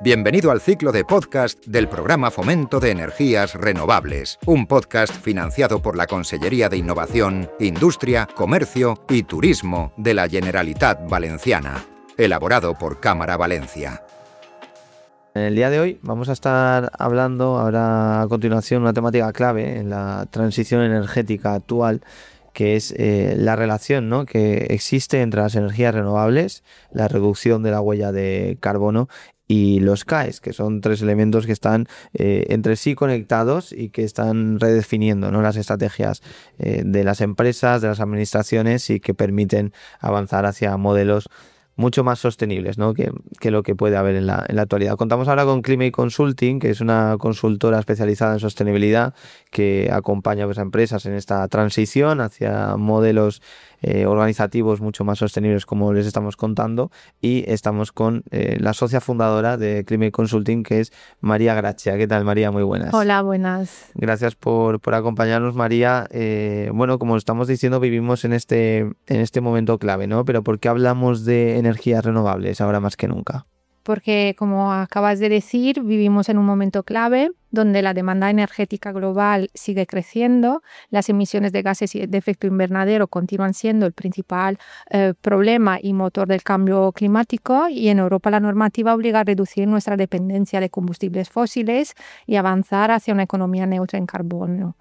Bienvenido al ciclo de podcast del programa Fomento de Energías Renovables, un podcast financiado por la Consellería de Innovación, Industria, Comercio y Turismo de la Generalitat Valenciana, elaborado por Cámara Valencia. En el día de hoy vamos a estar hablando ahora a continuación una temática clave en la transición energética actual, que es la relación, ¿no?, que existe entre las energías renovables, la reducción de la huella de carbono y los CAEs, que son tres elementos que están entre sí conectados y que están redefiniendo, ¿no?, las estrategias de las empresas, de las administraciones, y que permiten avanzar hacia modelos mucho más sostenibles, ¿no?, que lo que puede haber en la actualidad. Contamos ahora con Climate Consulting, que es una consultora especializada en sostenibilidad que acompaña a empresas en esta transición hacia modelos organizativos mucho más sostenibles, como les estamos contando, y estamos con la socia fundadora de Climate Consulting, que es María Gracia. ¿Qué tal, María? Muy buenas. Hola, buenas. Gracias por acompañarnos, María. Bueno, como estamos diciendo, vivimos en este momento clave, ¿no? Pero ¿por qué hablamos de energías renovables ahora más que nunca? Porque, como acabas de decir, vivimos en un momento clave donde la demanda energética global sigue creciendo, las emisiones de gases de efecto invernadero continúan siendo el principal problema y motor del cambio climático, y en Europa la normativa obliga a reducir nuestra dependencia de combustibles fósiles y avanzar hacia una economía neutra en carbono.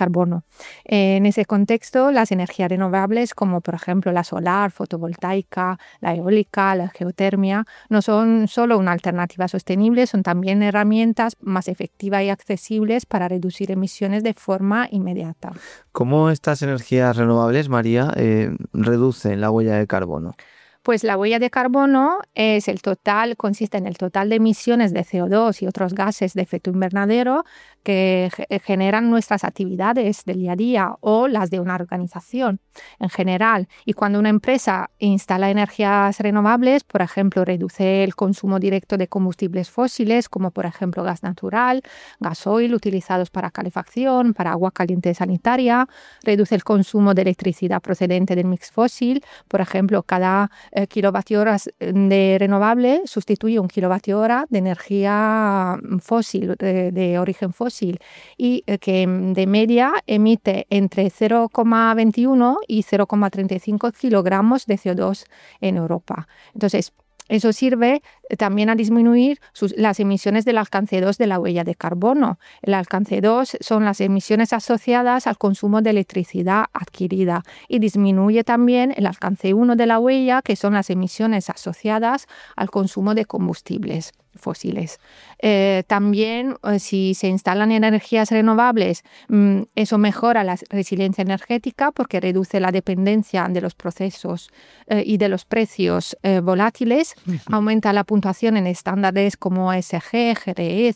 En ese contexto, las energías renovables, como por ejemplo la solar, fotovoltaica, la eólica, la geotermia, no son solo una alternativa sostenible, son también herramientas más efectivas y accesibles para reducir emisiones de forma inmediata. ¿Cómo estas energías renovables, María, reducen la huella de carbono? Pues la huella de carbono consiste en el total de emisiones de CO2 y otros gases de efecto invernadero que generan nuestras actividades del día a día o las de una organización en general. Y cuando una empresa instala energías renovables, por ejemplo, reduce el consumo directo de combustibles fósiles, como por ejemplo gas natural, gasoil utilizados para calefacción, para agua caliente sanitaria, reduce el consumo de electricidad procedente del mix fósil. Por ejemplo, cada kilovatio horas de renovable sustituye un kilovatio hora de energía fósil, de origen fósil, y que de media emite entre 0,21 y 0,35 kilogramos de CO2 en Europa. Entonces, eso sirve también a disminuir las emisiones del alcance 2 de la huella de carbono. El alcance 2 son las emisiones asociadas al consumo de electricidad adquirida, y disminuye también el alcance 1 de la huella, que son las emisiones asociadas al consumo de combustibles fósiles. También, si se instalan energías renovables, eso mejora la resiliencia energética porque reduce la dependencia de los procesos y de los precios volátiles, aumenta la puntuación en estándares como ESG, GRE,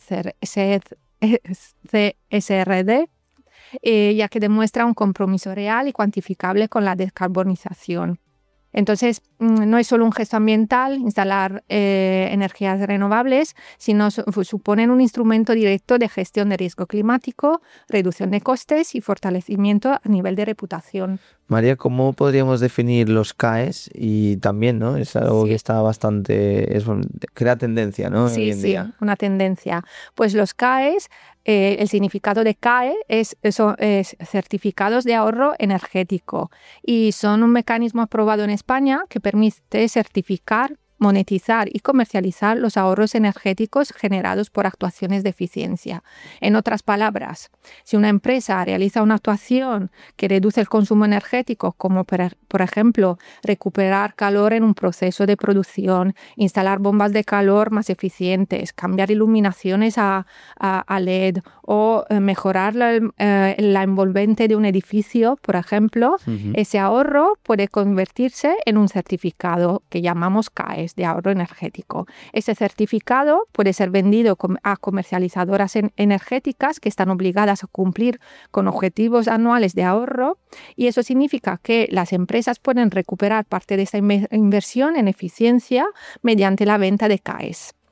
CSRD, ya que demuestra un compromiso real y cuantificable con la descarbonización. Entonces, no es solo un gesto ambiental instalar energías renovables, sino suponen un instrumento directo de gestión de riesgo climático, reducción de costes y fortalecimiento a nivel de reputación. María, ¿cómo podríamos definir los CAEs? Y también, ¿no?, es algo que está crea tendencia, ¿no?, hoy en día. Sí, una tendencia. Pues los CAEs, el significado de CAE es certificados de ahorro energético, y son un mecanismo aprobado en España que permite certificar, monetizar y comercializar los ahorros energéticos generados por actuaciones de eficiencia. En otras palabras, si una empresa realiza una actuación que reduce el consumo energético, como por ejemplo recuperar calor en un proceso de producción, instalar bombas de calor más eficientes, cambiar iluminaciones a LED o mejorar la envolvente de un edificio, por ejemplo, ese ahorro puede convertirse en un certificado que llamamos CAEs, de ahorro energético. Ese certificado puede ser vendido a comercializadoras energéticas que están obligadas a cumplir con objetivos anuales de ahorro, y eso significa que las empresas pueden recuperar parte de esta inversión en eficiencia mediante la venta de CAEs.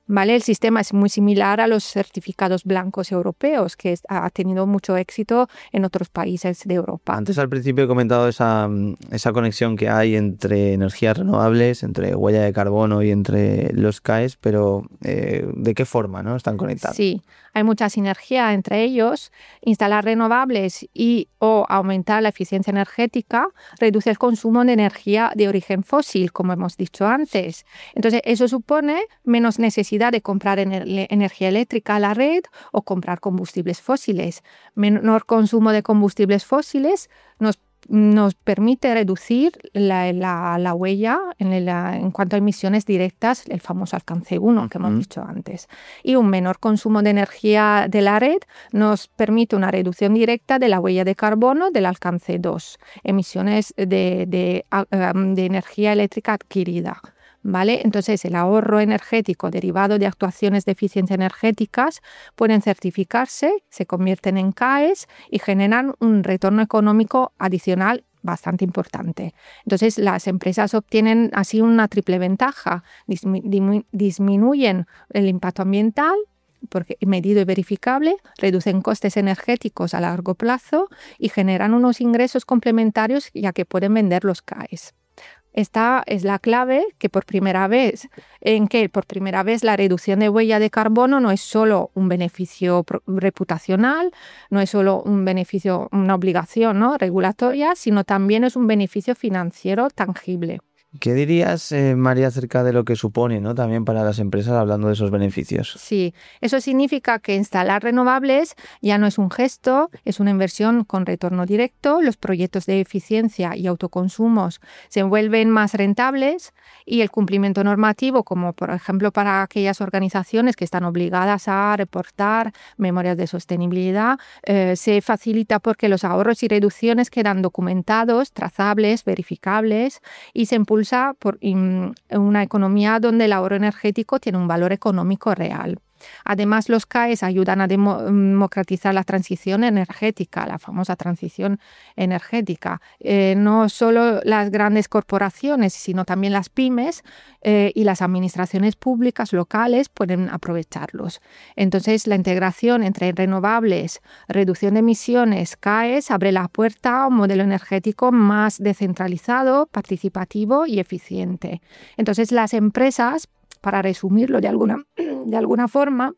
¿vale? El sistema es muy similar a los certificados blancos europeos, que ha tenido mucho éxito en otros países de Europa. Antes al principio he comentado esa conexión que hay entre energías renovables, entre huella de carbono y entre los CAEs, pero ¿de qué forma, no están conectados? Sí, hay mucha sinergia entre ellos. Instalar renovables y o aumentar la eficiencia energética reduce el consumo de energía de origen fósil, como hemos dicho antes. Entonces, eso supone menos necesidad de comprar energía eléctrica a la red o comprar combustibles fósiles. Menor consumo de combustibles fósiles nos permite reducir la huella en cuanto a emisiones directas, el famoso alcance 1 que hemos dicho antes. Y un menor consumo de energía de la red nos permite una reducción directa de la huella de carbono del alcance 2, emisiones de energía eléctrica adquirida. ¿Vale? Entonces, el ahorro energético derivado de actuaciones de eficiencia energéticas pueden certificarse, se convierten en CAEs y generan un retorno económico adicional bastante importante. Entonces, las empresas obtienen así una triple ventaja. Disminuyen el impacto ambiental, porque medido y verificable, reducen costes energéticos a largo plazo y generan unos ingresos complementarios, ya que pueden vender los CAEs. Esta es la clave por primera vez la reducción de huella de carbono no es solo un beneficio reputacional, no es solo un beneficio, una obligación, ¿no?, regulatoria, sino también es un beneficio financiero tangible. ¿Qué dirías, María, acerca de lo que supone, ¿no?, también para las empresas, hablando de esos beneficios? Sí, eso significa que instalar renovables ya no es un gesto, es una inversión con retorno directo. Los proyectos de eficiencia y autoconsumos se vuelven más rentables y el cumplimiento normativo, como por ejemplo para aquellas organizaciones que están obligadas a reportar memorias de sostenibilidad, se facilita porque los ahorros y reducciones quedan documentados, trazables, verificables y se impulsa por una economía donde el ahorro energético tiene un valor económico real. Además, los CAEs ayudan a democratizar la transición energética, la famosa transición energética. No solo las grandes corporaciones, sino también las pymes y las administraciones públicas locales pueden aprovecharlos. Entonces, la integración entre renovables, reducción de emisiones, CAEs, abre la puerta a un modelo energético más descentralizado, participativo y eficiente. Entonces, las empresas, para resumirlo de alguna forma,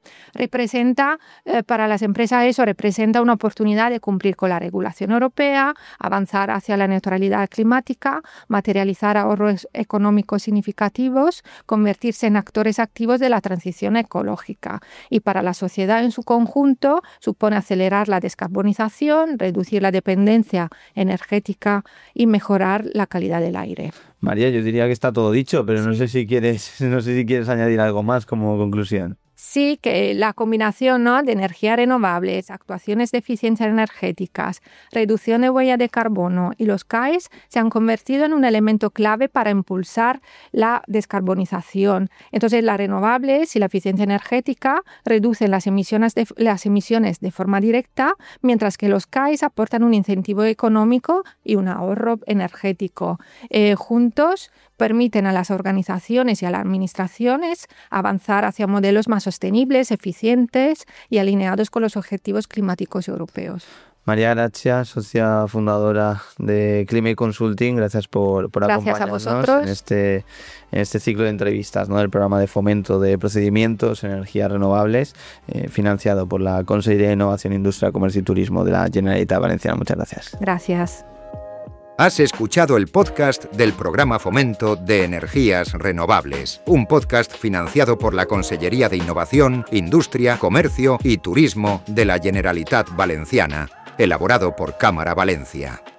para las empresas eso representa una oportunidad de cumplir con la regulación europea, avanzar hacia la neutralidad climática, materializar ahorros económicos significativos, convertirse en actores activos de la transición ecológica. Y para la sociedad en su conjunto supone acelerar la descarbonización, reducir la dependencia energética y mejorar la calidad del aire. María, yo diría que está todo dicho, pero no sé si quieres añadir algo más como conclusión. Sí, que la combinación, ¿no?, de energías renovables, actuaciones de eficiencia energéticas, reducción de huella de carbono y los CAEs se han convertido en un elemento clave para impulsar la descarbonización. Entonces, las renovables y la eficiencia energética reducen las emisiones de forma directa, mientras que los CAEs aportan un incentivo económico y un ahorro energético. Juntos permiten a las organizaciones y a las administraciones avanzar hacia modelos más sostenibles, eficientes y alineados con los objetivos climáticos europeos. María Gracia, socia fundadora de Climate Consulting, gracias por acompañarnos en este ciclo de entrevistas, ¿no?, del programa de fomento de procedimientos en energías renovables, financiado por la Consellería de Innovación, Industria, Comercio y Turismo de la Generalitat Valenciana. Muchas gracias. Gracias. Has escuchado el podcast del programa Fomento de Energías Renovables, un podcast financiado por la Consellería de Innovación, Industria, Comercio y Turismo de la Generalitat Valenciana, elaborado por Cámara Valencia.